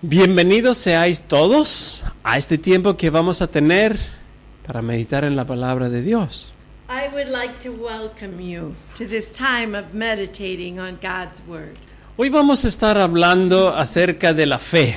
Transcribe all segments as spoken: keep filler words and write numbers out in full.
Bienvenidos seáis todos a este tiempo que vamos a tener para meditar en la palabra de Dios. I would like to welcome you to this time of meditating on God's Word. Hoy vamos a estar hablando acerca de la fe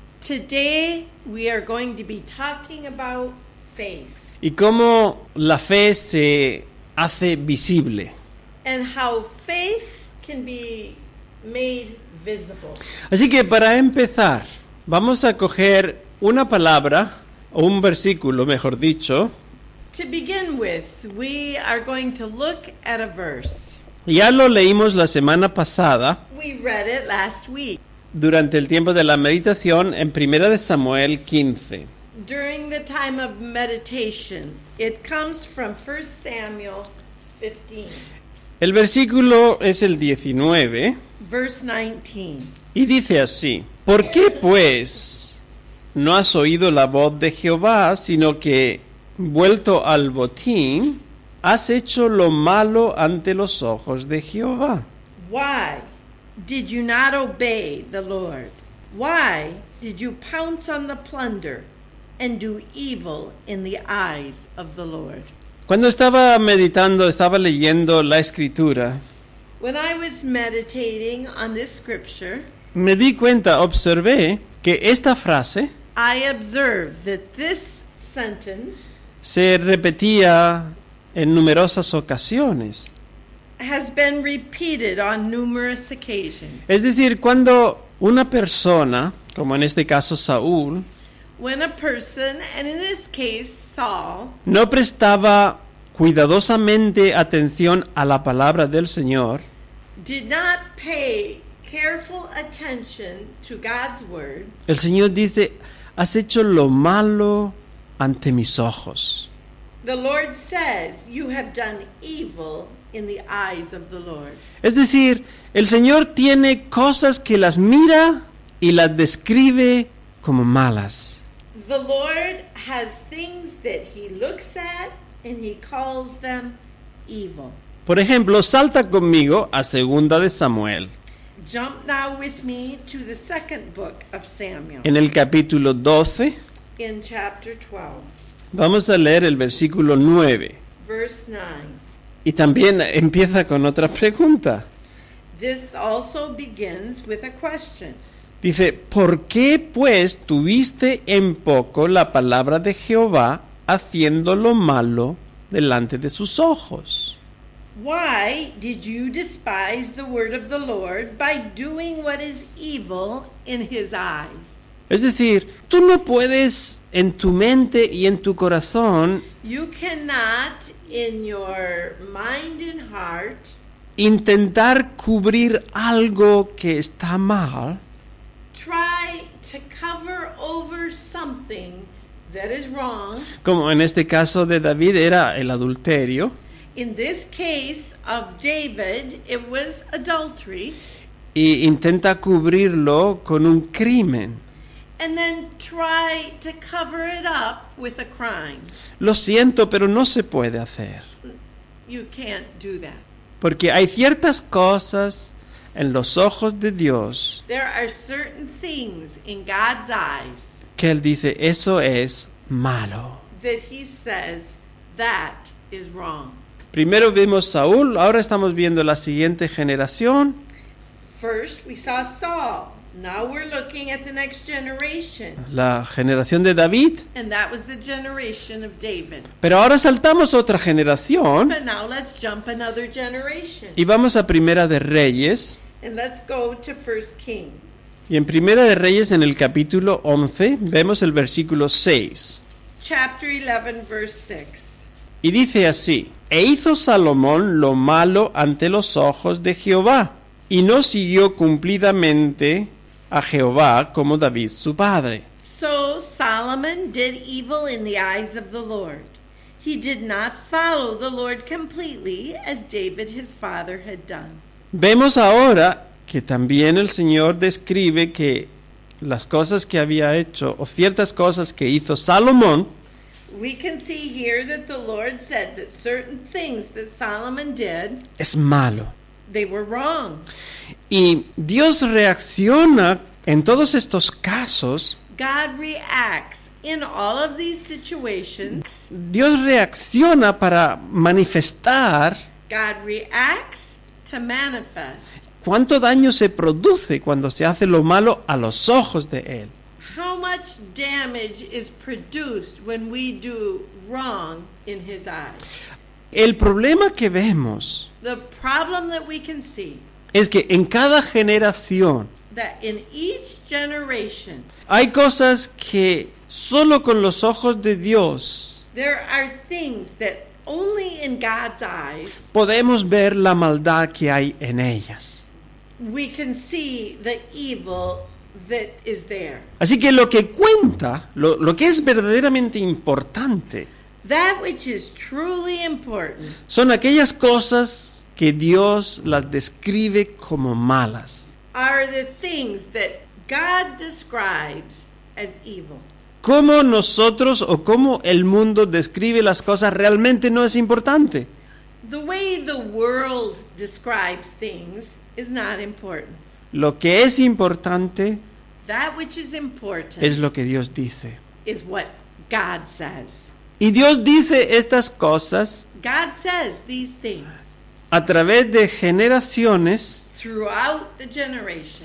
Today we are going to be talking about faith y cómo la fe se hace visible. and how faith can be made visible. Así que para empezar, vamos a coger una palabra o un versículo, mejor dicho. To begin with, we are going to look at a verse. Ya lo leímos la semana pasada We read it last week durante el tiempo de la meditación en Primera de Samuel quince. during the time of meditation. It comes from First Samuel fifteen, El versículo es el diecinueve verse nineteen. y dice así: ¿Por qué pues no has oído la voz de Jehová, sino que, vuelto al botín, has hecho lo malo ante los ojos de Jehová? Why did you not obey the Lord? Why did you pounce on the plunder and do evil in the eyes of the Lord? Cuando estaba meditando, estaba leyendo la escritura, When I was meditating on this scripture, me di cuenta, observé que esta frase I observed that this sentence se repetía en numerosas ocasiones. has been repeated on numerous occasions. Es decir, cuando una persona, como en este caso Saúl, When a person, and in this case Saul, no prestaba cuidadosamente atención a la palabra del Señor, did not pay careful attention to God's word, el Señor dice: has hecho lo malo ante mis ojos. the Lord says, you have done evil in the eyes of the Lord. Es decir, el Señor tiene cosas que las mira y las describe como malas. The Lord has things that he looks at and he calls them evil. Por ejemplo, salta conmigo a Segunda de Samuel, Jump now with me to the second book of Samuel, en el capítulo doce. in chapter twelve, Vamos a leer el versículo nueve. verse nine. Y también empieza con otra pregunta. This also begins with a question. Dice: ¿por qué pues tuviste en poco la palabra de Jehová, haciendo lo malo delante de sus ojos? Why did you despise the word of the Lord by doing what is evil in his eyes? Es decir, tú no puedes en tu mente y en tu corazón You cannot, in your mind and heart, intentar cubrir algo que está mal try to cover over something that is wrong. como en este caso de David era el adulterio, In this case of David, it was adultery, y intenta cubrirlo con un crimen. and then try to cover it up with a crime. Lo siento, pero no se puede hacer, You can't do that. porque hay ciertas cosas en los ojos de Dios There are certain things in God's eyes que Él dice: eso es malo. that he says that is wrong. Primero vimos Saúl, ahora estamos viendo la siguiente generación. First, we saw Saul. Now we're looking at the next generation. La generación de David, And that was the generation of David. pero ahora saltamos otra generación But now let's jump another generation. y vamos a Primera de Reyes. And let's go to First Kings. Y en Primera de Reyes, en el capítulo once, vemos el versículo seis. Chapter eleven, verse six. Y dice así: e hizo Salomón lo malo ante los ojos de Jehová, y no siguió cumplidamente a Jehová como David su padre. So Solomon did evil in the eyes of the Lord. He did not follow the Lord completely as David his father had done. Vemos ahora que también el Señor describe que las cosas que había hecho, o ciertas cosas que hizo Salomón, We can see here that the Lord said that certain things that Solomon did, es malo. they were wrong. Y Dios reacciona En todos estos casos, God reacts in all of these situations. Dios reacciona para manifestar God reacts to manifest. cuánto daño se produce cuando se hace lo malo a los ojos de Él. How much damage is produced when we do wrong in His eyes? El problema que vemos The problem that we can see, es que en cada generación that in each generation hay cosas que solo con los ojos de Dios there are things that only in God's eyes podemos ver la maldad que hay en ellas. we can see the evil that is there. Así que lo que cuenta, lo, lo que es verdaderamente importante, That which is truly important son aquellas cosas que Dios las describe como malas. are the things that God describes as evil. Cómo nosotros o cómo el mundo describe las cosas realmente no es importante. The way the world describes things is not important. Lo que es importante That which is important es lo que Dios dice. is what God says. Y Dios dice estas cosas God says these things a través de generaciones throughout the generations.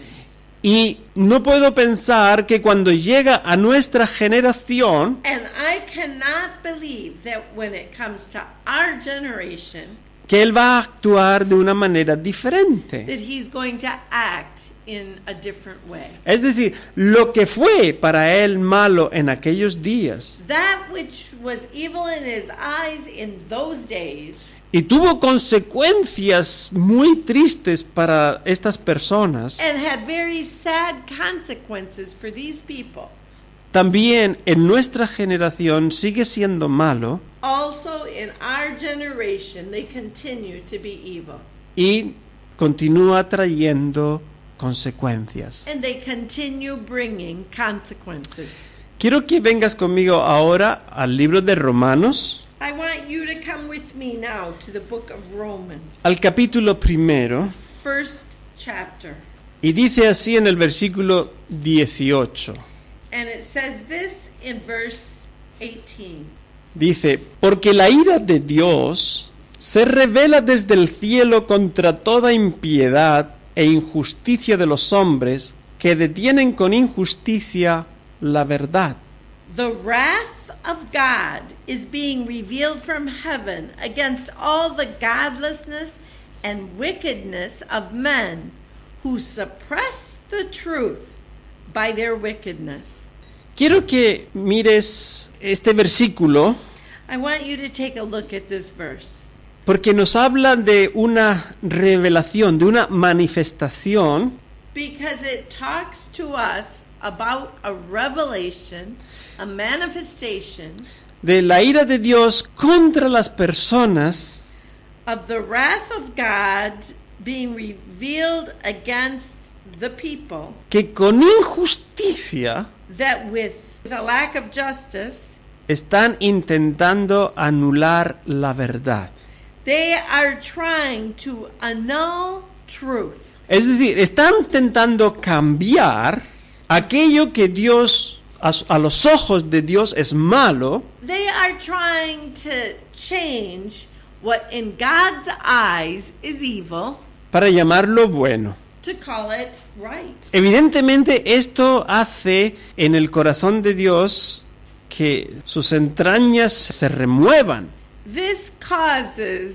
y no puedo pensar que cuando llega a nuestra generación And I cannot believe that when it comes to our generation, que Él va a actuar de una manera diferente. that He's going to act in a different way. Es decir, lo que fue para Él malo en aquellos días That which was evil in His eyes in those days y tuvo consecuencias muy tristes para estas personas, and had very sad consequences for these people, también en nuestra generación sigue siendo malo also in our generation they continue to be evil. y continúa trayendo consecuencias. And they continue bringing consequences. Quiero que vengas conmigo ahora al libro de Romanos, I want you to come with me now to the book of Romans, al capítulo primero, first chapter. y dice así en el versículo dieciocho. And it says this in verse eighteen. Dice, porque la ira de Dios se revela desde el cielo contra toda impiedad e injusticia de los hombres que detienen con injusticia la verdad. The wrath of God is being revealed from heaven against all the godlessness and wickedness of men who suppress the truth by their wickedness. Quiero que mires este versículo I want you to take a look at this verse porque nos habla de una revelación, de una manifestación because it talks to us about a revelation, a manifestation de la ira de Dios contra las personas of the wrath of God being revealed against the people que con injusticia that with the lack of justice están intentando anular la verdad. they are trying to annul truth. Es decir, están intentando cambiar aquello que Dios, a, a los ojos de Dios es malo, They are trying to change what in God's eyes is evil para llamarlo bueno. to call it right. Evidentemente esto hace en el corazón de Dios que sus entrañas se remuevan. This causes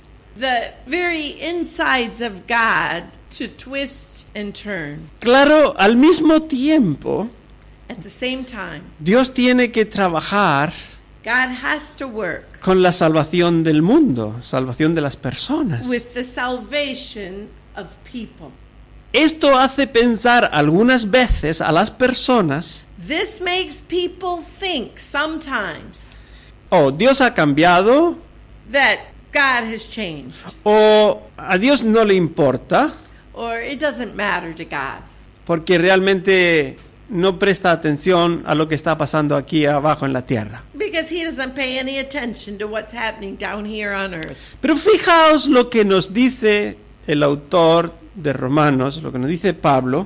the very insides of God to twist and turn. Claro, al mismo tiempo, At the same time, Dios tiene que trabajar God has to work con la salvación del mundo, salvación de las personas. with the salvation of people. Esto hace pensar algunas veces a las personas, This makes people think sometimes oh, Dios ha cambiado, that God has changed, o a Dios no le importa, or it doesn't matter to God, porque realmente no presta atención a lo que está pasando aquí abajo en la tierra. because He doesn't pay any attention to what's happening down here on earth. Pero fijaos lo que nos dice el autor de Romanos, lo que nos dice Pablo,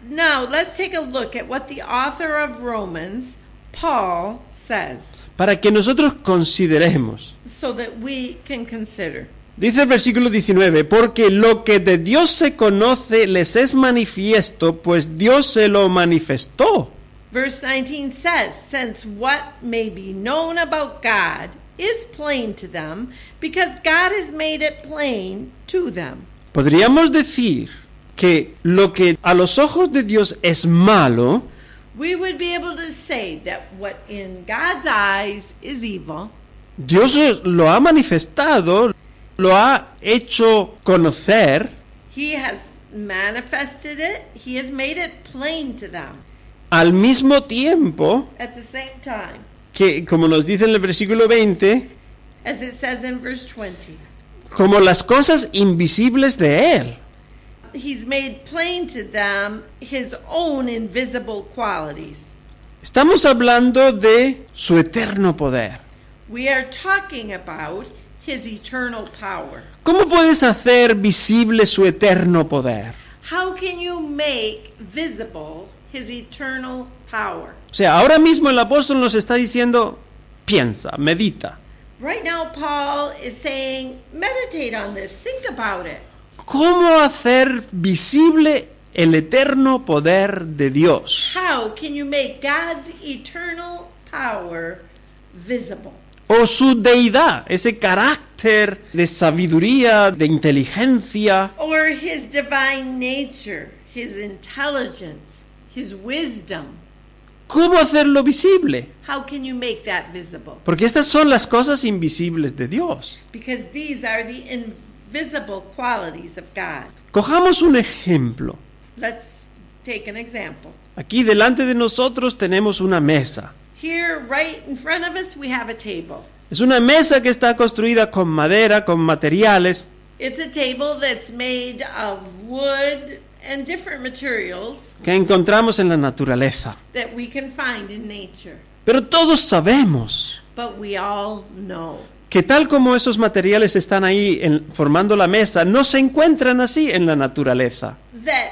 Now, let's take a look at what the author of Romans, Paul, says, para que nosotros consideremos. so that we can consider. Dice el versículo diecinueve, porque lo que de Dios se conoce les es manifiesto, pues Dios se lo manifestó. Verse nineteen says, since what may be known about God is plain to them, because God has made it plain to them. Podríamos decir que lo que a los ojos de Dios es malo, We would be able to say that what in God's eyes is evil, Dios lo ha manifestado, lo ha hecho conocer, He has manifested it, He has made it plain to them al mismo tiempo at the same time, que, como nos dice en el versículo veinte, as it says in verse twenty. como las cosas invisibles de Él. He's made plain to them His own invisible qualities. Estamos hablando de su eterno poder. We are talking about His eternal power. ¿Cómo puedes hacer visible su eterno poder? How can you make visible His eternal power? O sea, ahora mismo el apóstol nos está diciendo, piensa, medita. Right now, Paul is saying, meditate on this, think about it. ¿Cómo hacer visible el eterno poder de Dios? How can you make God's eternal power visible? O su deidad, ese carácter de sabiduría, de inteligencia. Or His divine nature, His intelligence, His wisdom. ¿Cómo hacerlo visible? How can you make that visible? Porque estas son las cosas invisibles de Dios. Because these are the invisible qualities of God. Cojamos un ejemplo. Let's take an example. Aquí delante de nosotros tenemos una mesa. Here, right in front of us, we have a table. Es una mesa que está construida con madera, con materiales. It's a table that's made of wood and different materials Que encontramos en la naturaleza. that we can find in nature. Pero todos sabemos But we all know que tal como esos materiales están ahí en, formando la mesa, no se encuentran así en la naturaleza. that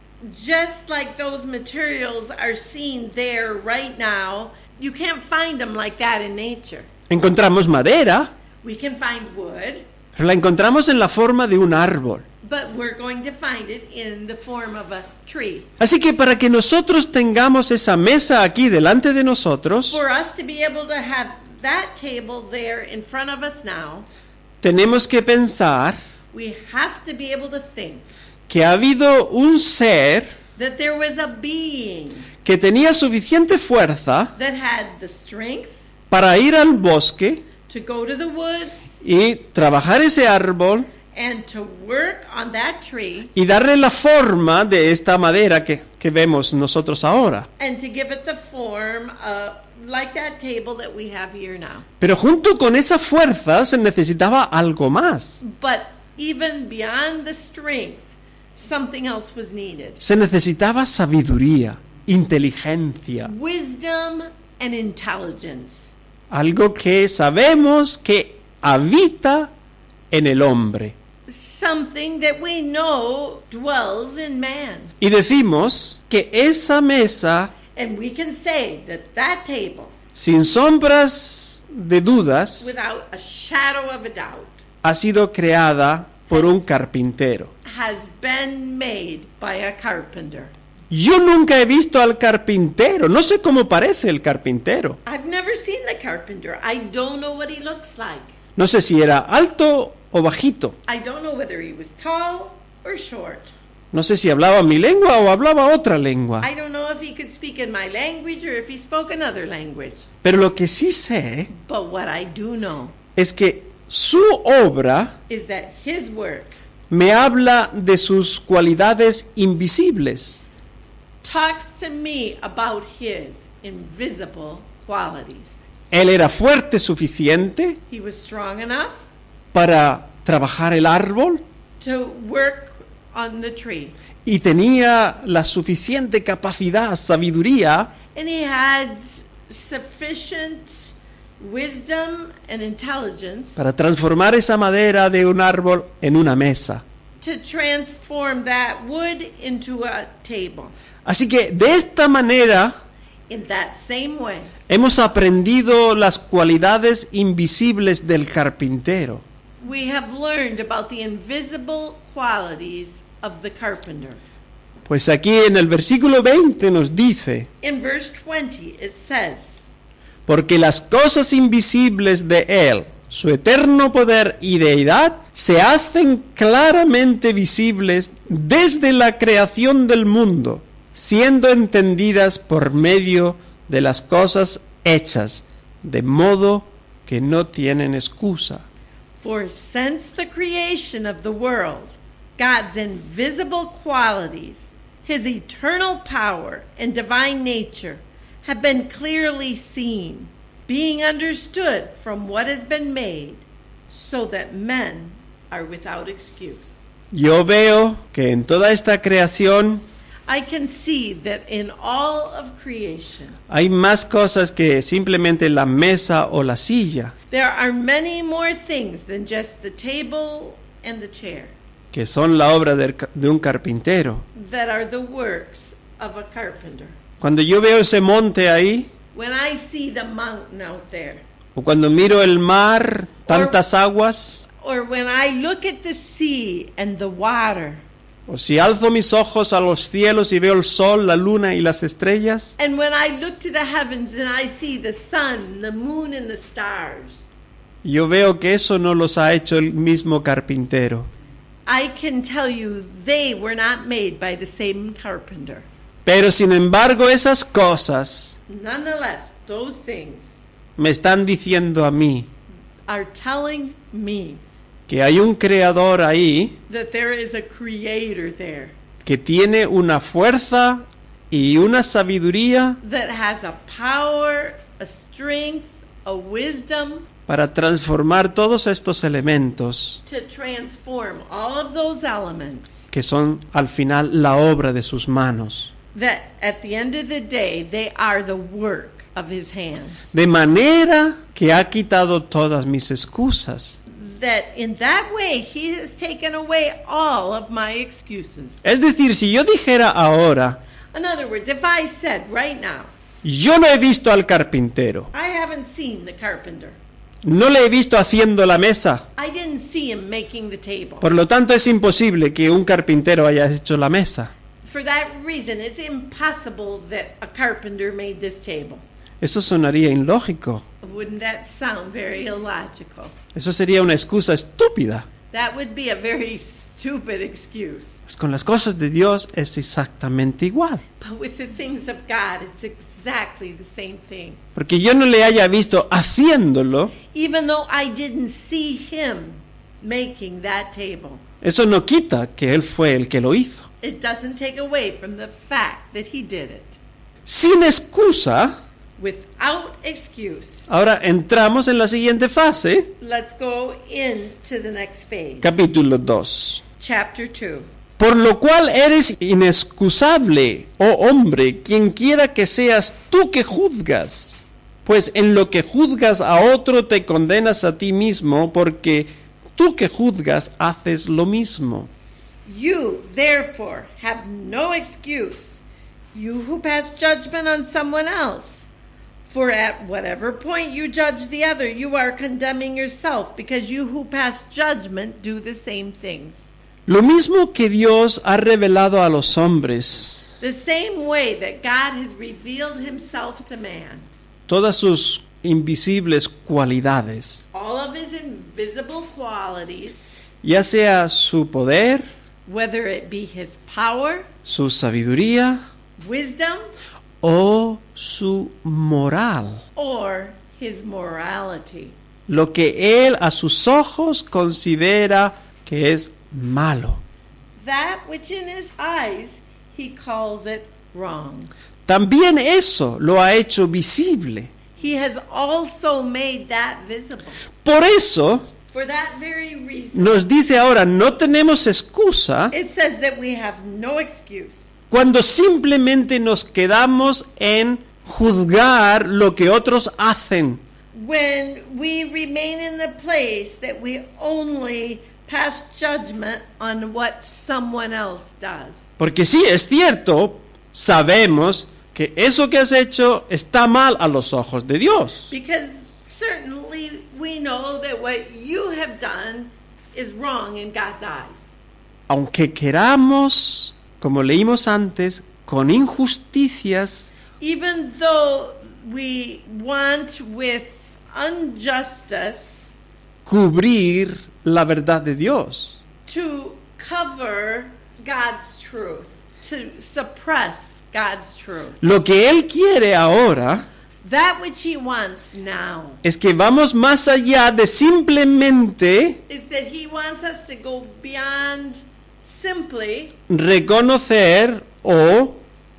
just like those materials are seen there right now, you can't find them like that in nature. Encontramos madera, We can find wood, pero la encontramos en la forma de un árbol. but we're going to find it in the form of a tree. Así que para que nosotros tengamos esa mesa aquí delante de nosotros, For us to be able to have that table there in front of us now, tenemos que pensar we have to be able to think que ha habido un ser that there was a being que tenía suficiente fuerza that had the strength para ir al bosque to go to the woods y trabajar ese árbol and to work on that tree y darle la forma de esta madera que, que vemos nosotros ahora. and to give it the form uh, like that table that we have here now. Pero junto con esa fuerza se necesitaba algo más. But even beyond the strength, something else was needed. Se necesitaba sabiduría, inteligencia, Wisdom and intelligence. algo que sabemos que habita en el hombre. Something that we know dwells in man. Y decimos que esa mesa, And we can say that that table, sin sombras de dudas, without a shadow of a doubt, ha sido creada por un carpintero. has been made by a carpenter. Yo nunca he visto al carpintero, no sé cómo parece el carpintero. I've never seen the carpenter. I don't know what he looks like. No sé si era alto o bajito. I don't know whether he was tall or short. No sé si hablaba mi lengua o hablaba otra lengua. I don't know if he could speak in my language or if he spoke another language. Pero lo que sí sé But what I do know es que su obra is that his work me habla de sus cualidades invisibles. talks to me about his invisible qualities. Él era fuerte suficiente He was strong enough para trabajar el árbol to work on the tree. y tenía la suficiente capacidad, sabiduría And he had sufficient wisdom and intelligence para transformar esa madera de un árbol en una mesa. to transform that wood into a table. Así que de esta manera In that same way, hemos aprendido las cualidades invisibles del carpintero. we have learned about the invisible qualities of the carpenter. Pues aquí en el versículo veinte nos dice, In verse twenty, it says, porque las cosas invisibles de Él, su eterno poder y deidad, se hacen claramente visibles desde la creación del mundo, siendo entendidas por medio de las cosas hechas, de modo que no tienen excusa. For since the creation of the world, God's invisible qualities, His eternal power and divine nature have been clearly seen, being understood from what has been made, so that men are without excuse. Yo veo que en toda esta creación I can see that in all of creation, hay más cosas que simplemente la mesa o la silla, there are many more things than just the table and the chair que son la obra de, de un carpintero. that are the works of a carpenter. Cuando yo veo ese monte ahí, When I see the mountain out there, o cuando miro el mar, tantas aguas, or when I look at the sea and the water, o si alzo mis ojos a los cielos y veo el sol, la luna y las estrellas, and when I look to the heavens and I see the sun, the moon, and the stars, yo veo que eso no los ha hecho el mismo carpintero. I can tell you they were not made by the same carpenter. Pero sin embargo esas cosas Nonetheless, those things me están diciendo a mí are telling me que hay un creador ahí that there is a creator there que tiene una fuerza y una sabiduría that has a power, a strength, a wisdom para transformar todos estos elementos to transform all of those elements que son al final la obra de sus manos. that at the end of the day they are the work of his hands. De manera que ha quitado todas mis excusas. That in that way he has taken away all of my excuses. Es decir, si yo dijera ahora, In other words, if I said right now, yo no he visto al carpintero, I haven't seen the carpenter, no le he visto haciendo la mesa, I didn't see him making the table. por lo tanto es imposible que un carpintero haya hecho la mesa. For that reason, it's impossible that a carpenter made this table. Eso sonaría ilógico. Wouldn't that sound very illogical? Eso sería una excusa estúpida. That would be a very stupid excuse. Pues con las cosas de Dios es exactamente igual. But with the things of God, it's exactly the same thing. Porque yo no le haya visto haciéndolo, Even though I didn't see him making that table, eso no quita que Él fue el que lo hizo. it doesn't take away from the fact that he did it. Sin excusa, Without excuse. ahora entramos en la siguiente fase, Let's go into the next phase. capítulo dos. Chapter two. Por lo cual eres inexcusable, oh hombre, quien quiera que seas tú que juzgas. Pues en lo que juzgas a otro te condenas a ti mismo, porque tú que juzgas haces lo mismo. You, therefore, have no excuse, you who pass judgment on someone else. For at whatever point you judge the other, you are condemning yourself, because you who pass judgment do the same things. Lo mismo que Dios ha revelado a los hombres, The same way that God has revealed himself to man, todas sus invisibles cualidades, all of his invisible qualities, ya sea su poder, whether it be his power, su sabiduría wisdom, o su moral, or his morality. lo que Él a sus ojos considera que es malo. That which in his eyes he calls it wrong. También eso lo ha hecho visible. He has also made that visible. Por eso For that very reason, nos dice ahora, no tenemos excusa it says that we have no excuse cuando simplemente nos quedamos en juzgar lo que otros hacen. when we remain in the place that we only pass judgment on what someone else does. Porque sí, es cierto, sabemos que eso que has hecho está mal a los ojos de Dios. Because certainly we know that what you have done is wrong in God's eyes. Aunque queramos, como leímos antes, con injusticias, Even though we want with injustice cubrir la verdad de Dios. to cover God's truth, to suppress God's truth. Lo que Él quiere ahora That which he wants now es que vamos más allá de simplemente is that he wants us to go beyond simply reconocer o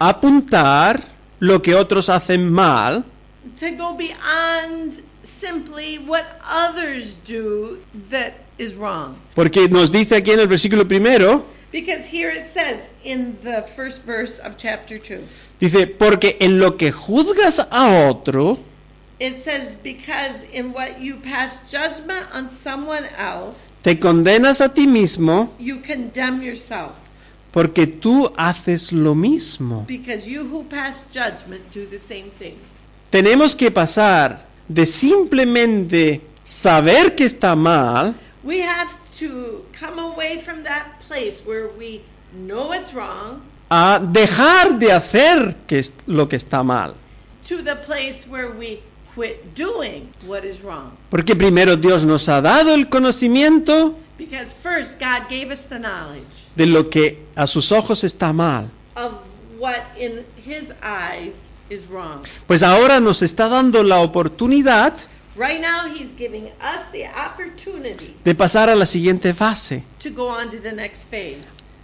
apuntar lo que otros hacen mal, to go beyond simply what others do that is wrong. porque nos dice aquí en el versículo primero, Because here it says in the first verse of chapter two, dice, porque en lo que juzgas a otro, it says, because in what you pass judgment on someone else, te condenas a ti mismo, you condemn yourself. porque tú haces lo mismo. Because you who pass judgment do the same things. Tenemos que pasar de simplemente saber que está mal We have to come away from that place where we know it's wrong a dejar de hacer que es lo que está mal. to the place where we quit doing what is wrong. Porque primero Dios nos ha dado el conocimiento Because first God gave us the knowledge de lo que a sus ojos está mal. of what in his eyes is wrong. Pues ahora nos está dando la oportunidad Right now he's giving us the opportunity de pasar a la siguiente fase. to go on to the next phase.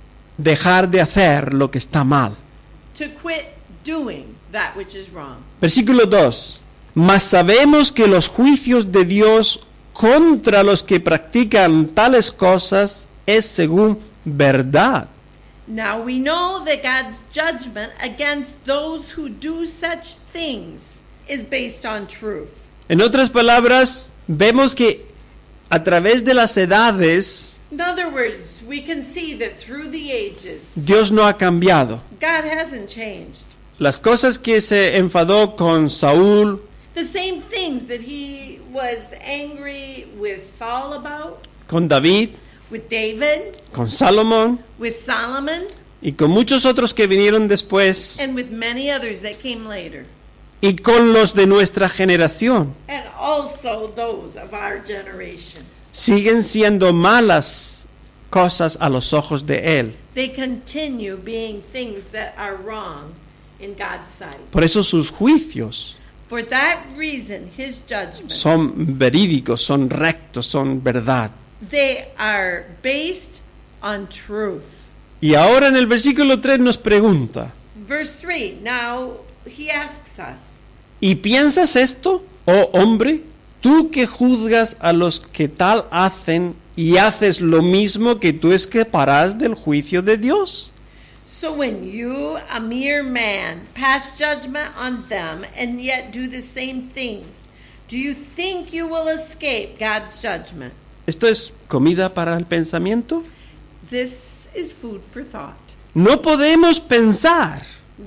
Dejar de hacer lo que está mal. To quit doing that which is wrong. Versículo dos. Mas sabemos que los juicios de Dios contra los que practican tales cosas es según verdad. Now we know that God's judgment against those who do such things is based on truth. En otras palabras, vemos que a través de las edades, In other words, we can see that through the ages, Dios no ha cambiado. God hasn't changed. Las cosas que se enfadó con Saúl, The same things that he was angry with Saul about, con David, with David, con Salomón with Solomon, y con muchos otros que vinieron después, and with many others that came later, y con los de nuestra generación, and also those of our generation. siguen siendo malas cosas a los ojos de Él. They continue being things that are wrong in God's sight. Por eso sus juicios For that reason, his judgments, son verídicos, son rectos, son verdad. they are based on truth. Y ahora en el versículo tres nos pregunta, Verse three, now he asks us, ¿y piensas esto, oh hombre? Tú que juzgas a los que tal hacen y haces lo mismo, que tú escaparás del juicio de Dios. so when you, a mere man, pass judgment on them and yet do the same things, do you think you will escape God's judgment? ¿Esto es comida para el pensamiento? This is food for thought. No podemos pensar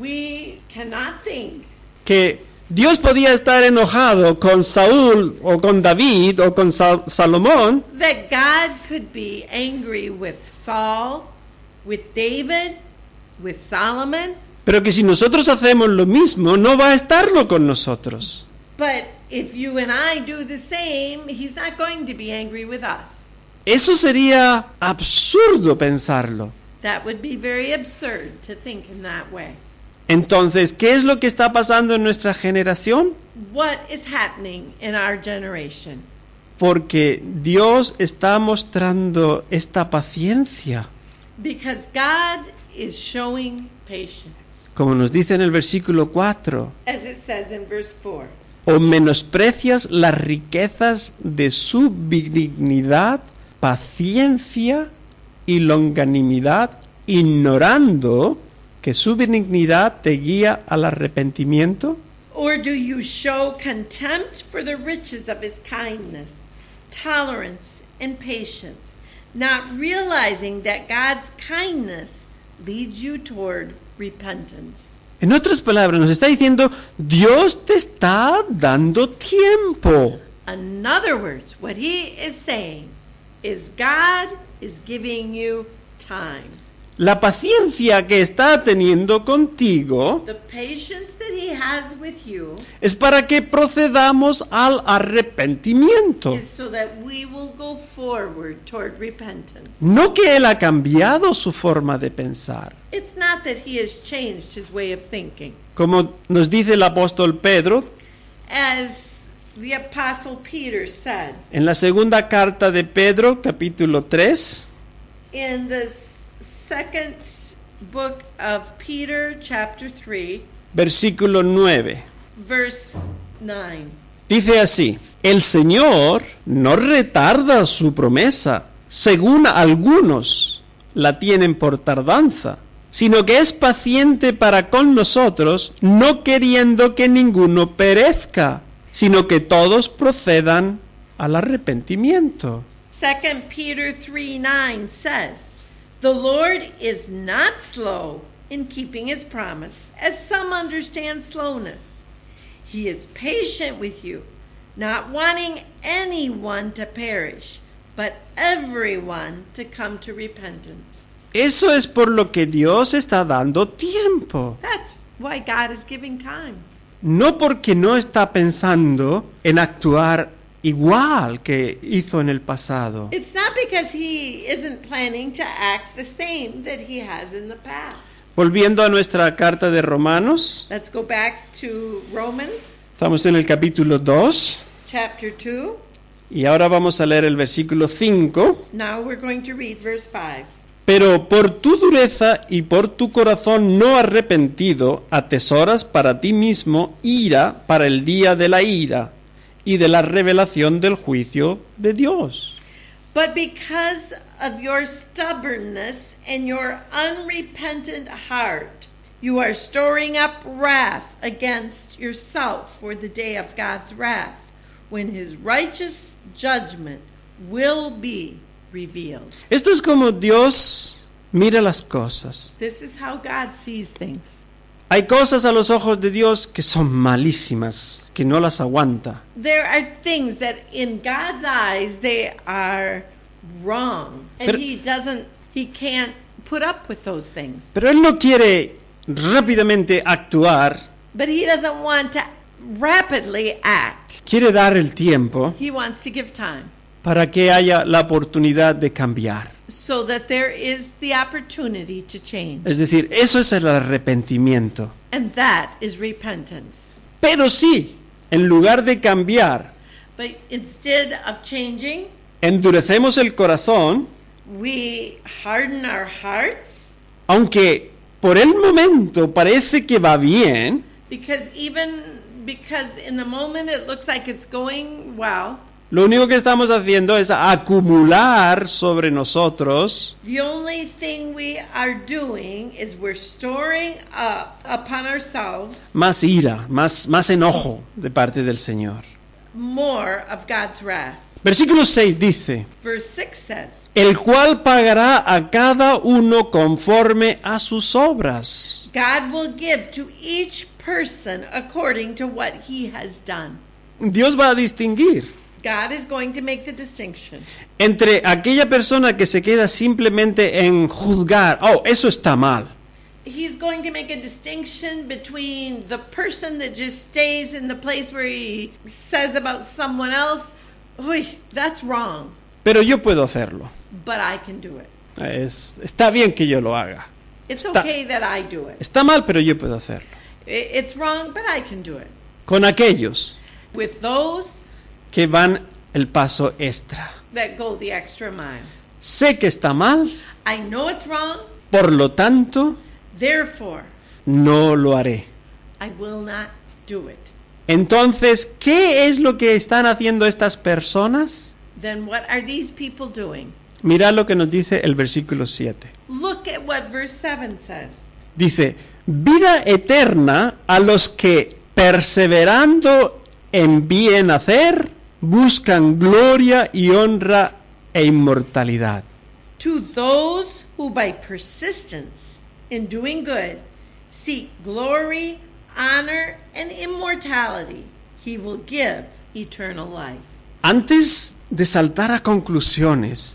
We cannot think que Dios podía estar enojado con Saúl o con David o con Sal- Salomón, that God could be angry with Saul, with David, with Solomon, pero que si nosotros hacemos lo mismo, no va a estarlo con nosotros. but if you and I do the same, he's not going to be angry with us. Eso sería absurdo pensarlo. That would be very absurd to think in that way. Entonces, ¿qué es lo que está pasando en nuestra generación? What is happening in our generation? Porque Dios está mostrando esta paciencia, Because God is showing patience. como nos dice en el versículo cuatro. As it says in verse four, ¿O menosprecias las riquezas de su benignidad, paciencia y longanimidad, ignorando que su benignidad te guía al arrepentimiento? or do you show contempt for the riches of his kindness, tolerance, and patience, not realizing that God's kindness leads you toward repentance. En otras palabras, nos está diciendo, Dios te está dando tiempo. In other words, what he is saying is God is giving you time. La paciencia que está teniendo contigo The patience that he has with you es para que procedamos al arrepentimiento. is so that we will go forward toward repentance. No que Él ha cambiado su forma de pensar. It's not that he has changed his way of thinking. Como nos dice el apóstol Pedro As the Apostle Peter said en la segunda carta de Pedro, capítulo tres, in the second book of Peter, chapter three, versículo nueve. verse nine. Dice así: el Señor no retarda su promesa, según algunos la tienen por tardanza, sino que es paciente para con nosotros, no queriendo que ninguno perezca, sino que todos procedan al arrepentimiento. Second Peter three nine says, "The Lord is not slow in keeping his promise, as some understand slowness. He is patient with you, not wanting anyone to perish, but everyone to come to repentance." Eso es por lo que Dios está dando tiempo. That's why God is giving time. No porque no está pensando en actuar igual que hizo en el pasado. It's not because he isn't planning to act the same that he has in the past. Volviendo a nuestra carta de Romanos, Let's go back to Romans estamos en el capítulo dos chapter two. y ahora vamos a leer el versículo cinco. Now we're going to read verse five. Pero por tu dureza y por tu corazón no arrepentido, atesoras para ti mismo ira para el día de la ira y de la revelación del juicio de Dios. But because of your stubbornness and your unrepentant heart, you are storing up wrath against yourself for the day of God's wrath, when his righteous judgment will be revealed. Esto es como Dios mira las cosas. This is how God sees things. Hay cosas a los ojos de Dios que son malísimas, que no las aguanta. There are things that in God's eyes they are wrong, and Pero- he doesn't he can't put up with those things. Pero Él no quiere rápidamente actuar, But he doesn't want to rapidly act. quiere dar el tiempo He wants to give time para que haya la oportunidad de cambiar. so that there is the opportunity to change. Es decir, eso es el arrepentimiento. And that is repentance. Pero sí, en lugar de cambiar, But instead of changing, endurecemos el corazón, we harden our hearts, aunque por el momento parece que va bien, because even because in the moment it looks like it's going well, lo único que estamos haciendo es acumular sobre nosotros the only thing we are doing is we're storing up upon ourselves más ira, más, más enojo de parte del Señor. more of God's wrath. Versículo seis dice: Verse six says, el cual pagará a cada uno conforme a sus obras. God will give to each person according to what he has done. Dios va a distinguir God is going to make the distinction entre aquella persona que se queda simplemente en juzgar, oh, eso está mal, He's going to make a distinction between the person that just stays in the place where he says about someone else, "Uy, that's wrong, pero yo puedo hacerlo. but I can do it. Es, está bien que yo lo haga. It's Está- okay that I do it. Está mal, pero yo puedo hacerlo. I- It's wrong, but I can do it." Con aquellos With those que van el paso extra. that go the extra mile. Sé que está mal, I know it's wrong, por lo tanto, therefore no lo haré. I will not do it. Entonces, ¿qué es lo que están haciendo estas personas? Then what are these people doing? Mirad lo que nos dice el versículo siete. Look at what verse seven says. Dice, vida eterna a los que, perseverando en bien hacer, buscan gloria y honra e inmortalidad. To those who by persistence in doing good seek glory, honor, and immortality, he will give eternal life. Antes de saltar a conclusiones,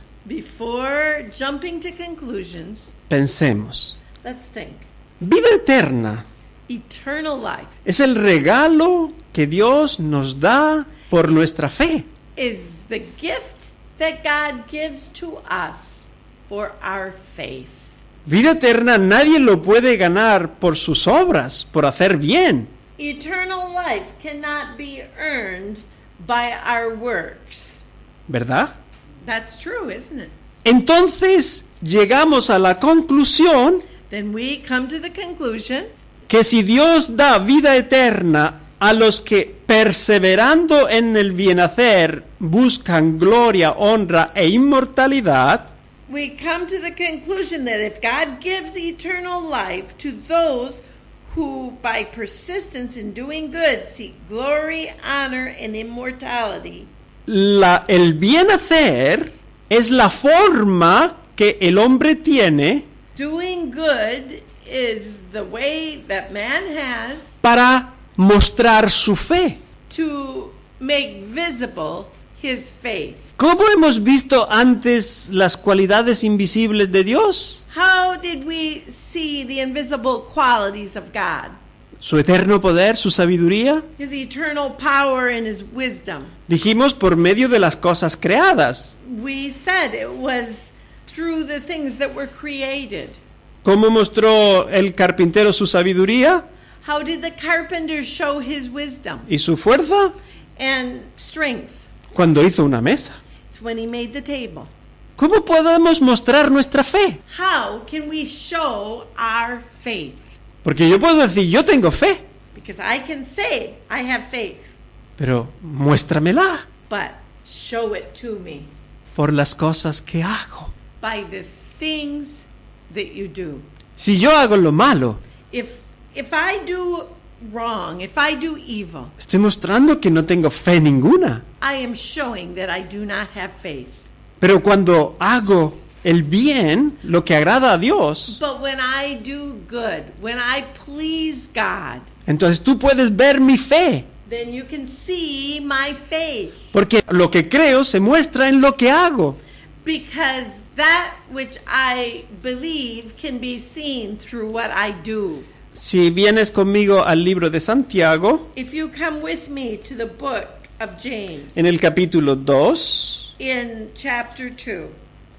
Before jumping to conclusions, pensemos. let's think. Vida eterna Eternal life es el regalo que Dios nos da por nuestra fe. is the gift that God gives to us for our faith. Vida eterna nadie lo puede ganar por sus obras, por hacer bien. Eternal life cannot be earned by our works. ¿Verdad? That's true, isn't it? Entonces llegamos a la conclusión Then we come to the conclusion que si Dios da vida eterna a los que perseverando en el bienhacer buscan gloria, honra e inmortalidad, we come to the conclusion that if God gives eternal life to those who by persistence in doing good seek glory, honor, and immortality, la, el bienhacer es la forma que el hombre tiene doing good is the way that man has para mostrar su fe. to make visible his faith. ¿Cómo hemos visto antes las cualidades invisibles de Dios? How did we see the invisible qualities of God? Su eterno poder, su sabiduría. His eternal power and his wisdom. Dijimos por medio de las cosas creadas. We said it was through the things that were created. ¿Cómo mostró el carpintero su sabiduría How did the carpenter show his wisdom y su fuerza? and strength? Cuando hizo una mesa. It's when he made the table. ¿Cómo podemos mostrar nuestra fe? How can we show our faith? Porque yo puedo decir, yo tengo fe, Because I can say I have faith, pero muéstramela but show it to me por las cosas que hago. by the things that you do. Si yo hago lo malo, If if I do wrong, if I do evil, estoy mostrando que no tengo fe ninguna. I am showing that I do not have faith. Pero cuando hago el bien, lo que agrada a Dios, But when I do good, when I please God, entonces tú puedes ver mi fe. then you can see my faith. Porque lo que creo se muestra en lo que hago. Because that which I believe can be seen through what I do. Si vienes conmigo al libro de Santiago, If you come with me to the book of James, en el capítulo dos, in chapter two,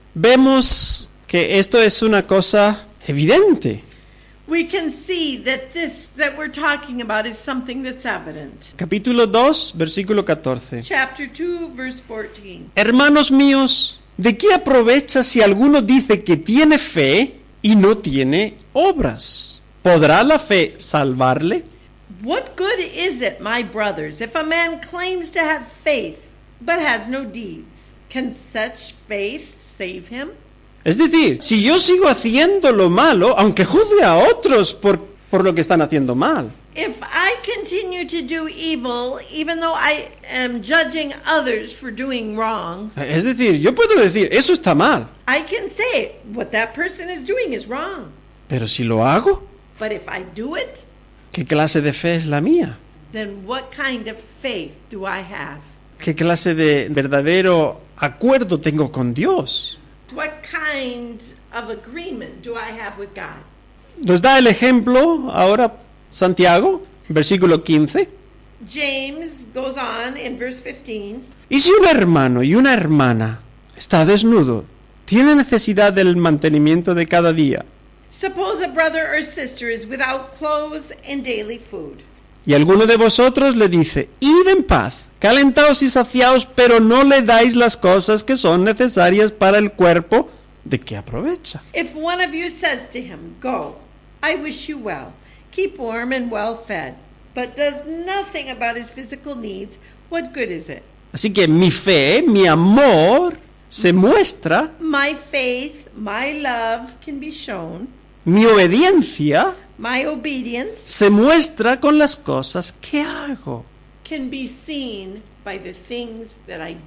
vemos que esto es una cosa evidente. we can see that this that we're talking about is something that's evident. Capítulo dos, versículo catorce. Chapter two, verse fourteen. Hermanos míos, ¿de qué aprovecha si alguno dice que tiene fe y no tiene obras? ¿Podrá la fe salvarle? What good is it, my brothers, if a man claims to have faith but has no deeds? Can such faith save him? Es decir, si yo sigo haciendo lo malo, aunque juzgue a otros por, por lo que están haciendo mal, If I continue to do evil, even though I am judging others for doing wrong, es decir, yo puedo decir, eso está mal, I can say what that person is doing is wrong. pero si lo hago, But if I do it, ¿qué clase de fe es la mía? then what kind of faith do I have? ¿Qué clase de verdadero acuerdo tengo con Dios? What kind of agreement do I have with God? Nos da el ejemplo ahora Santiago, versículo quince. James goes on in verse fifteen. Y si un hermano y una hermana está desnudo, tiene necesidad del mantenimiento de cada día, Suppose a brother or sister is without clothes and daily food. y alguno de vosotros le dice, id en paz, calentaos y saciaos, pero no le dais las cosas que son necesarias para el cuerpo, ¿de qué aprovecha? If one of you says to him, Go, I wish you well, keep warm and well fed, but does nothing about his physical needs, what good is it? Así que mi fe, mi amor, se muestra, My faith, my love can be shown, mi obediencia my obedience se muestra con las cosas que hago. can be seen by the things that I do.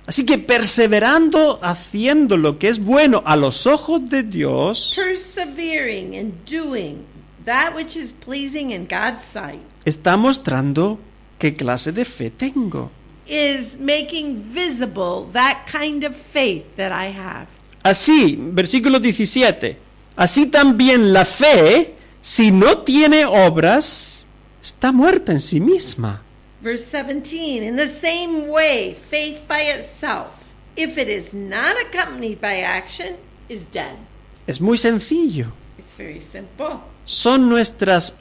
Así que perseverando haciendo lo que es bueno a los ojos de Dios, persevering and doing that which is pleasing in God's sight, está mostrando qué clase de fe tengo. is making visible that kind of faith that I have. Así, versículo diecisiete, así también la fe, si no tiene obras, está muerta en sí misma. Verse seventeen, in the same way, faith by itself, if it is not accompanied by action, is dead. Es muy sencillo. It's very simple. Son nuestras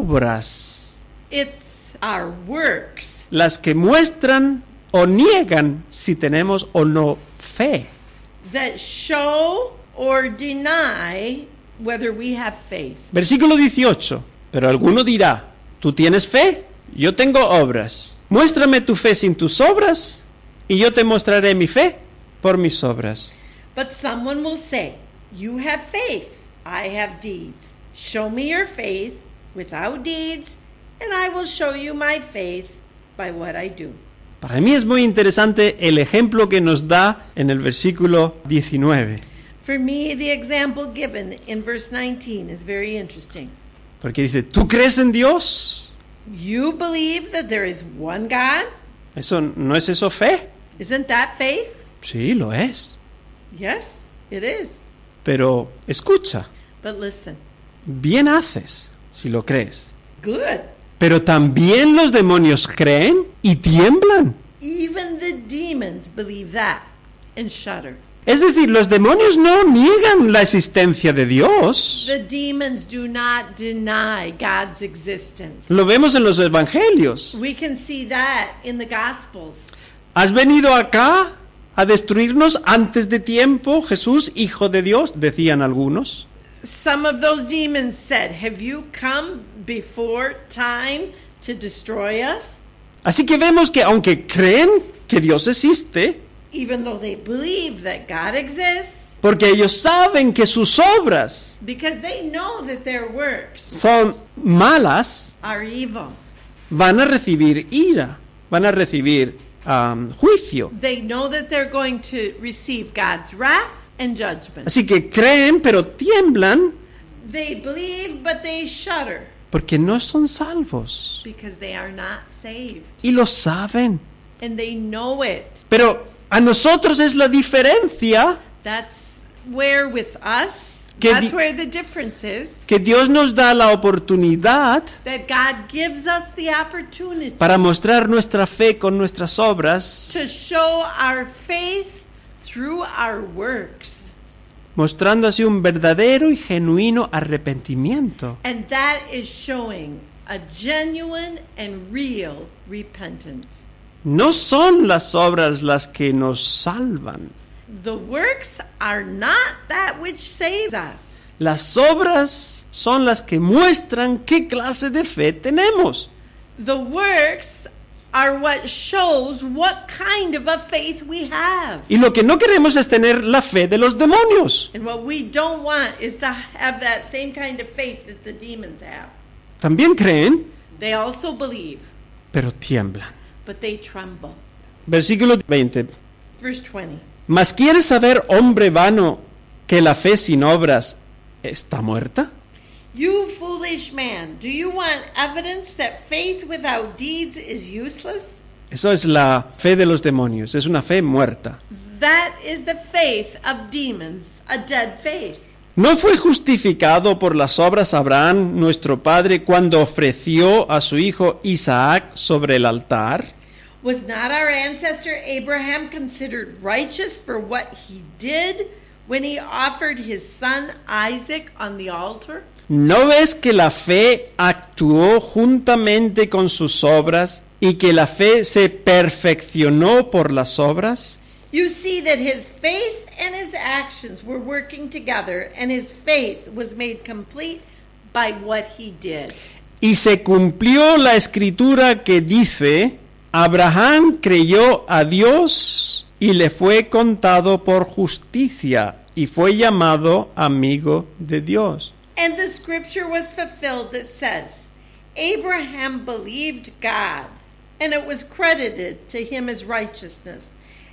obras It's our works las que muestran o niegan si tenemos o no fe. that show or deny whether we have faith. Versículo dieciocho, pero alguno dirá, ¿tú tienes fe? Yo tengo obras. Muéstrame tu fe sin tus obras, y yo te mostraré mi fe por mis obras. But someone will say, you have faith, I have deeds. Show me your faith without deeds, and I will show you my faith by what I do. Para mí es muy interesante el ejemplo que nos da en el versículo diecinueve. For me, the example given in verse nineteen is very interesting. Porque dice, ¿tú crees en Dios? You believe that there is one God? ¿Eso no es eso fe? Isn't that faith? Sí, lo es. Yes, it is. Pero escucha, But listen, bien haces si lo crees. good. Pero también los demonios creen y tiemblan. Even the demons believe that and shudder. Es decir, los demonios no niegan la existencia de Dios. The demons do not deny God's existence. Lo vemos en los evangelios. We can see that in the Gospels. ¿Has venido acá a destruirnos antes de tiempo, Jesús, Hijo de Dios? Decían algunos. Some of those demons said, have you come before time to destroy us? Así que vemos que aunque creen que Dios existe, Even though they believe that God exists, porque ellos saben que sus obras because they know that their works son malas, are evil. van a recibir ira, van a recibir um, juicio. They know that they're going to receive God's wrath and judgment. Así que creen pero tiemblan They believe, but they shudder porque no son salvos. because they are not saved. Y lo saben. And they know it. Pero a nosotros es la diferencia That's where with us, Que that's di- where the difference is, que Dios nos da la oportunidad that God gives us the opportunity para mostrar nuestra fe con nuestras obras, to show our faith through our works. mostrando así un verdadero y genuino arrepentimiento. And that is showing a genuine and real repentance. No son las obras las que nos salvan. The works are not that which saves us. Las obras son las que muestran qué clase de fe tenemos. The works are what shows what kind of a faith we have. Y lo que no queremos es tener la fe de los demonios. And what we don't want is to have that same kind of faith that the demons have. También creen, They also believe, pero tiemblan. but they tremble. Versículo veinte. Verse twenty. ¿Mas quieres saber, hombre vano, que la fe sin obras está muerta? You foolish man, do you want evidence that faith without deeds is useless? Eso es la fe de los demonios, es una fe muerta. That is the faith of demons, a dead faith. ¿No fue justificado por las obras Abraham, nuestro padre, cuando ofreció a su hijo Isaac sobre el altar? Was not our ancestor Abraham considered righteous for what he did when he offered his son Isaac on the altar? ¿No ves que la fe actuó juntamente con sus obras y que la fe se perfeccionó por las obras? You see that his faith and his actions were working together, and his faith was made complete by what he did. Y se cumplió la escritura que dice, Abraham creyó a Dios y le fue contado por justicia y fue llamado amigo de Dios. And the scripture was fulfilled that says, Abraham believed God, and it was credited to him as righteousness.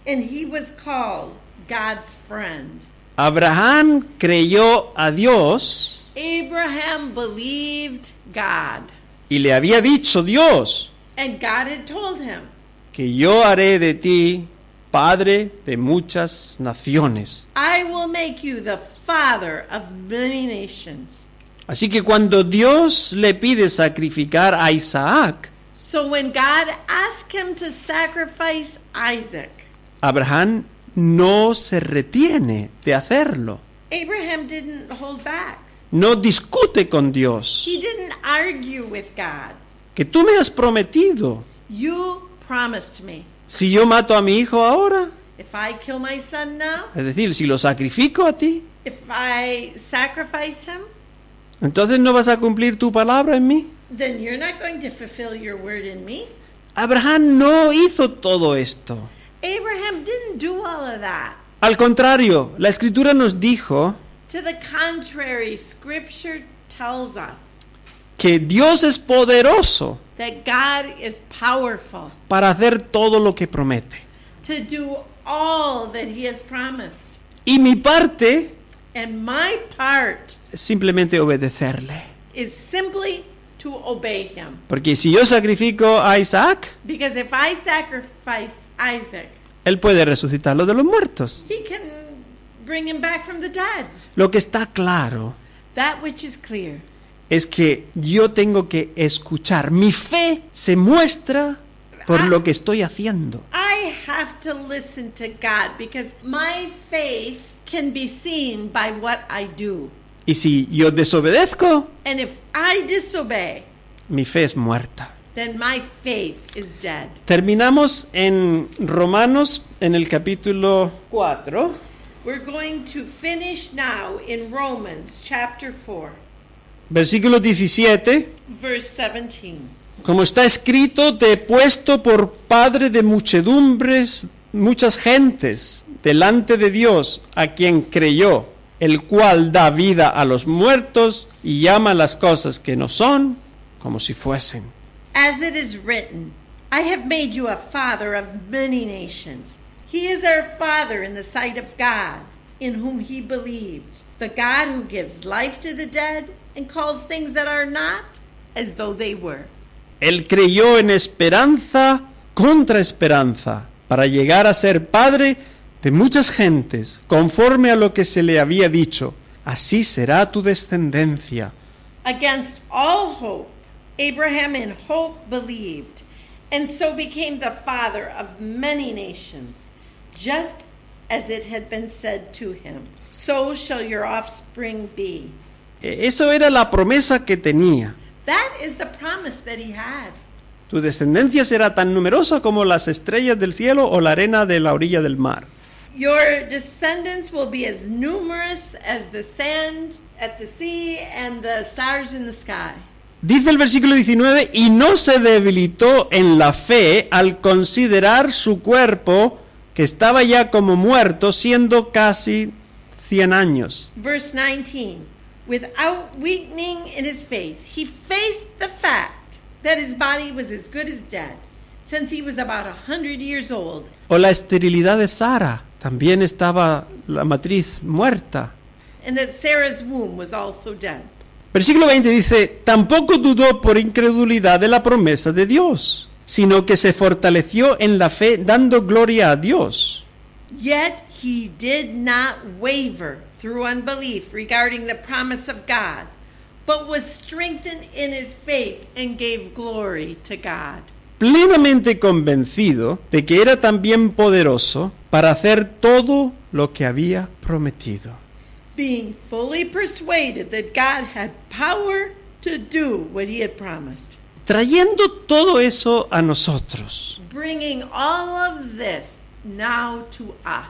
and he was called God's friend. Abraham creyó a Dios Abraham believed God, y le había dicho Dios and God had told him, que yo haré de ti padre de muchas naciones. I will make you the father of many nations. Así que cuando Dios le pide sacrificar a Isaac, So when God asked him to sacrifice Isaac, Abraham no se retiene de hacerlo. Abraham didn't hold back. No discute con Dios. He didn't argue with God. Que tú me has prometido. You promised me. Si yo mato a mi hijo ahora, If I kill my son now, es decir, si lo sacrifico a ti, if I sacrifice him, entonces no vas a cumplir tu palabra en mí. then you're not going to fulfill your word in me. Abraham no hizo todo esto. Abraham didn't do all of that. Al contrario, la Escritura nos dijo To the contrary, Scripture tells us que Dios es poderoso that God is powerful para hacer todo lo que promete. to do all that He has promised. Y mi parte And my part es simplemente obedecerle. is simply to obey Him. Porque si yo sacrifico a Isaac, Because if I sacrifice Isaac, él puede resucitarlo de los muertos. He can bring him back from the dead. Lo que está claro That which is clear es que yo tengo que escuchar. Mi fe se muestra por lo que estoy haciendo. I have to listen to God because my faith can be seen by what I do. Y si yo desobedezco, And if I disobey, mi fe es muerta. then my faith is dead. Terminamos en Romanos en el capítulo cuatro. We're going to finish now in Romans chapter four, Versículo diecisiete. verse seventeen. Como está escrito, te he puesto por padre de muchedumbres, muchas gentes, delante de Dios, a quien creyó, el cual da vida a los muertos y llama las cosas que no son como si fuesen. As it is written, I have made you a father of many nations. He is our father in the sight of God, in whom he believed, the God who gives life to the dead and calls things that are not as though they were. Él creyó en esperanza contra esperanza, para llegar a ser padre de muchas gentes, conforme a lo que se le había dicho, así será tu descendencia. Against all hope, Abraham in hope believed, and so became the father of many nations, just as it had been said to him, so shall your offspring be. Eso era la promesa que tenía. That is the promise that he had. Tu descendencia será tan numerosa como las estrellas del cielo o la arena de la orilla del mar. Your descendants will be as numerous as the sand at the sea and the stars in the sky. Dice el versículo diecinueve, y no se debilitó en la fe al considerar su cuerpo, que estaba ya como muerto, siendo casi cien años. Verse nineteen. Without weakening in his faith, he faced the fact that his body was as good as dead, since he was about a hundred years old. O la esterilidad de Sara, también estaba la matriz muerta. And that Sarah's womb was also dead. Versículo veinte dice, tampoco dudó por incredulidad de la promesa de Dios, sino que se fortaleció en la fe dando gloria a Dios. Yet he did not waver through unbelief regarding the promise of God, but was strengthened in his faith and gave glory to God. Plenamente convencido de que era también poderoso para hacer todo lo que había prometido. Being fully persuaded that God had power to do what he had promised. Trayendo todo eso a nosotros. Bringing all of this now to us.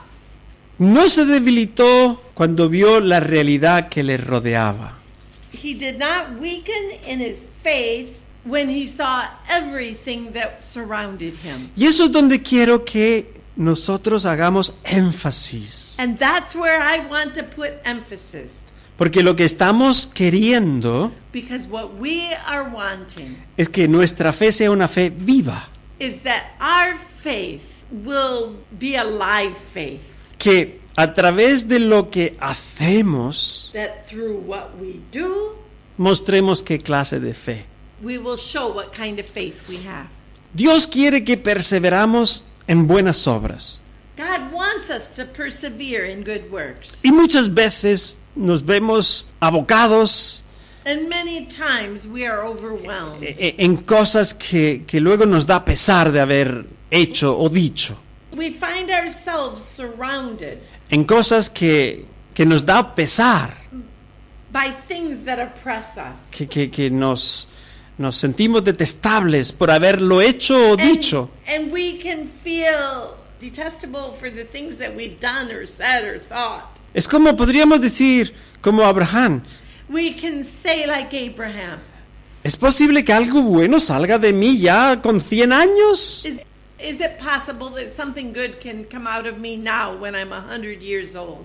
No se debilitó cuando vio la realidad que le rodeaba. He did not weaken in his faith when he saw everything that surrounded him. Y eso es donde quiero que nosotros hagamos énfasis. And that's where I want to put emphasis. Porque lo que estamos queriendo Because what we are wanting es que nuestra fe sea una fe viva. is that our faith will be a live faith. Que a través de lo que hacemos That through what we do, mostremos qué clase de fe. we will show what kind of faith we have. Dios quiere que perseveramos en buenas obras. God wants us to persevere in good works. Y muchas veces nos vemos abocados And many times we are overwhelmed e- en cosas que, que luego nos da pesar de haber hecho o dicho. we find ourselves surrounded En cosas que, que nos da pesar, by things that oppress us. que, que, que nos, nos sentimos detestables por haberlo hecho o And, dicho. and we can feel detestable for the things that we've done or said or thought. Es como podríamos decir, como Abraham, We can say like Abraham, ¿es posible que algo bueno salga de mí ya con cien años? is, is it possible that something good can come out of me now when I'm a hundred years old?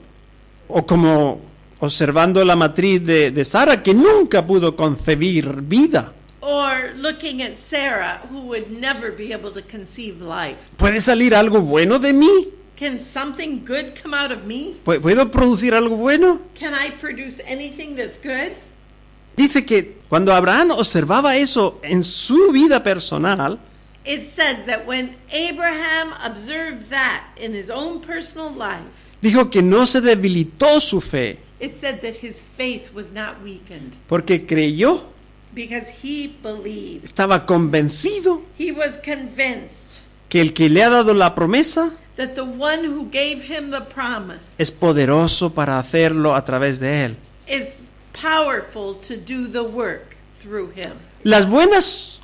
O como observando la matriz de, de Sara, que nunca pudo concebir vida. Or looking at Sarah, who would never be able to conceive life. ¿Puede salir algo bueno de mí? Can something good come out of me? ¿Pu- ¿Puedo producir algo bueno? Can I produce anything that's good? Dice que cuando Abraham observaba eso en su vida personal, It says that when Abraham observed that in his own personal life, dijo que no se debilitó su fe, it said that his faith was not weakened porque creyó, because he believed. estaba convencido He was convinced que el que le ha dado la promesa that the one who gave him the promise es poderoso para hacerlo a través de él. is powerful to do the work through him. Las buenas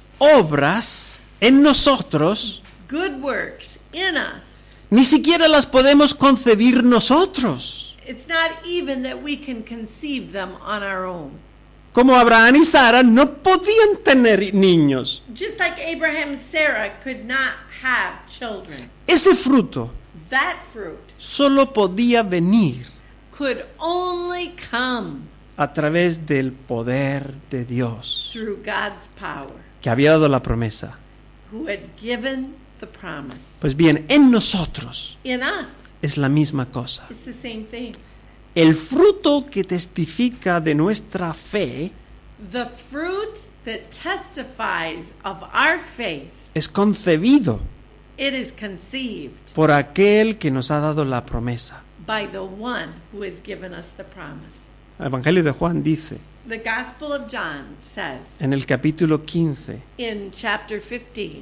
obras en nosotros Good works in us. ni siquiera las podemos concebir nosotros. It's not even that we can conceive them on our own. Como Abraham y Sara no podían tener niños. Just like Abraham and Sarah could not have children. Ese fruto That fruit solo podía venir could only come a través del poder de Dios, through God's power, que había dado la promesa. who had given the promise. Pues bien, en nosotros In us, es la misma cosa. it's the same thing. El fruto que testifica de nuestra fe The fruit that testifies of our faith, es concebido it is conceived por aquel que nos ha dado la promesa. by the one who has given us the promise. El Evangelio de Juan dice The Gospel of John says en el capítulo quince, in chapter fifteen,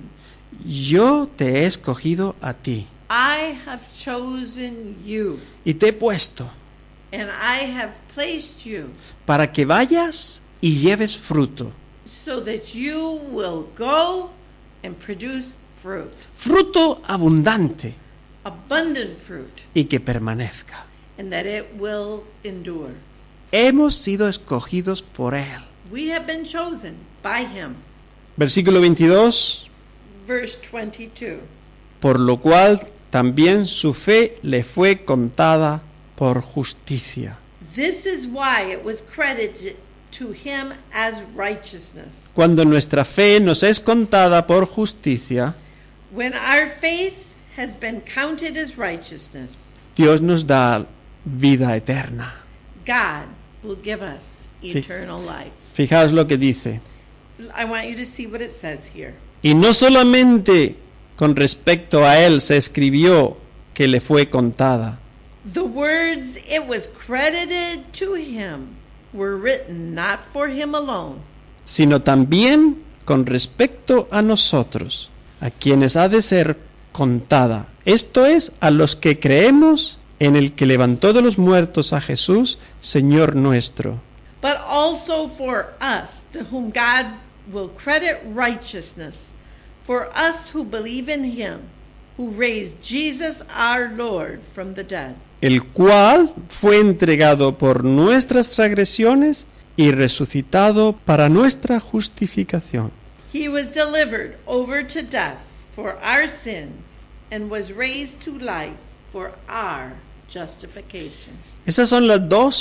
yo te he escogido a ti I have chosen you y te he puesto and I have placed you para que vayas y lleves fruto, so that you will go and produce fruit, fruto abundante abundant fruit, y que permanezca. and that it will endure. Hemos sido escogidos por Él. We have been chosen by him. Versículo veintidós, Verse twenty-two. por lo cual también su fe le fue contada por justicia. This is why it was credited to him as righteousness. Cuando nuestra fe nos es contada por justicia, When our faith has been counted as righteousness, Dios nos da vida eterna. God will give us eternal life. Fijaos lo que dice. I want you to see what it says here. Y no solamente con respecto a él se escribió que le fue contada, The words it was credited to him were written not for him alone, sino también con respecto a nosotros, a quienes ha de ser contada. Esto es, a los que creemos en el que levantó de los muertos a Jesús, Señor nuestro. but also for us, to whom God will credit righteousness, for us who believe in him, who raised Jesus our Lord from the dead, El cual fue entregado por nuestras transgresiones y resucitado para nuestra justificación. He was delivered over to death for our sins and was raised to life for our justification. Esas son las dos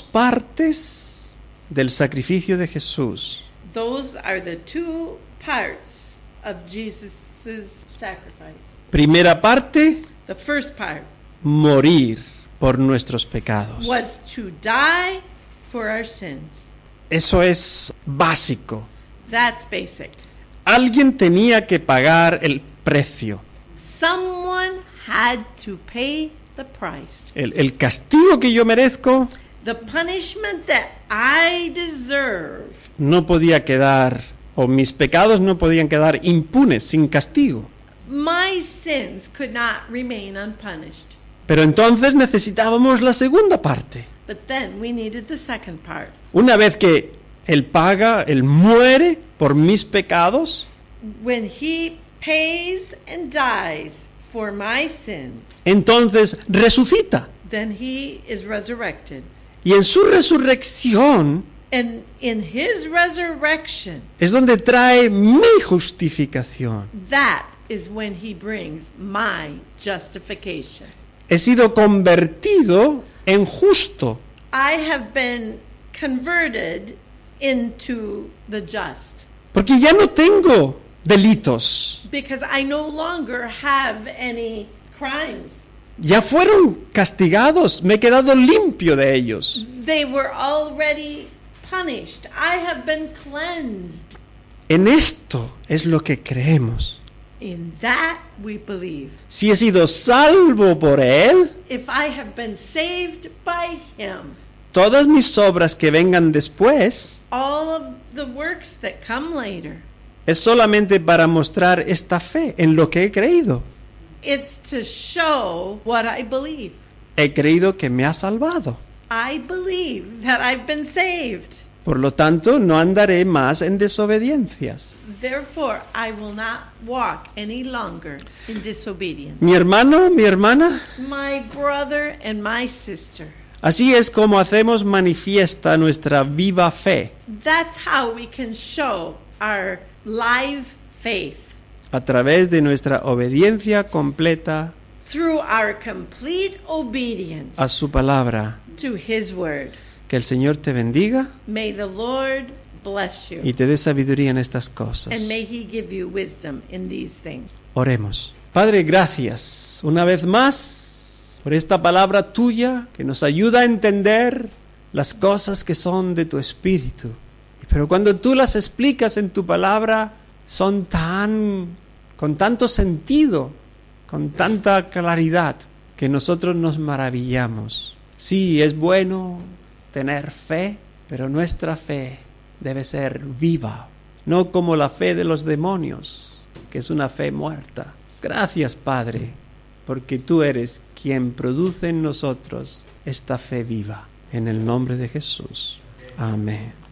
partes del sacrificio de Jesús. Those are the two parts of Jesus' sacrifice. Primera parte, The first part morir por nuestros pecados. was to die for our sins. Eso es básico. That's basic. Alguien tenía que pagar el precio. Someone had to pay the price. El, el castigo que yo merezco The punishment that I deserve no podía quedar, o mis pecados no podían quedar impunes, sin castigo. my sins could not remain unpunished. Pero entonces necesitábamos la segunda parte. But then we needed the second part. Una vez que Él paga, Él muere por mis pecados, When he pays and dies for my sins, entonces resucita. then he is resurrected. Y en su resurrección And in his resurrection, es donde trae mi justificación. that is when he brings my justification. He sido convertido en justo. I have been converted into the just Porque ya no tengo delitos. because I no longer have any crimes. Ya fueron castigados. Me he quedado limpio de ellos. They were already punished. I have been cleansed. En esto es lo que creemos. In that we believe. Si he sido salvo por Él, If I have been saved by him, todas mis obras que vengan después all of the works that come later, es solamente para mostrar esta fe en lo que he creído. it's to show what I believe. He creído que me ha salvado. I believe that I've been saved. Por lo tanto, no andaré más en desobediencias. Therefore, I will not walk any longer in disobedience. Mi hermano, mi hermana, My brother and my sister, así es como hacemos manifiesta nuestra viva fe, that's how we can show our live faith, a través de nuestra obediencia completa through our complete obedience a su palabra. to his word. Que el Señor te bendiga May the Lord bless you, y te dé sabiduría en estas cosas. and may he give you wisdom in these things. Oremos. Padre, gracias una vez más por esta palabra tuya que nos ayuda a entender las cosas que son de tu espíritu. Pero cuando tú las explicas en tu palabra, son tan, con tanto sentido, con tanta claridad, que nosotros nos maravillamos. Sí, es bueno tener fe, pero nuestra fe debe ser viva, no como la fe de los demonios, que es una fe muerta. Gracias, Padre, porque tú eres quien produce en nosotros esta fe viva. En el nombre de Jesús. Amén.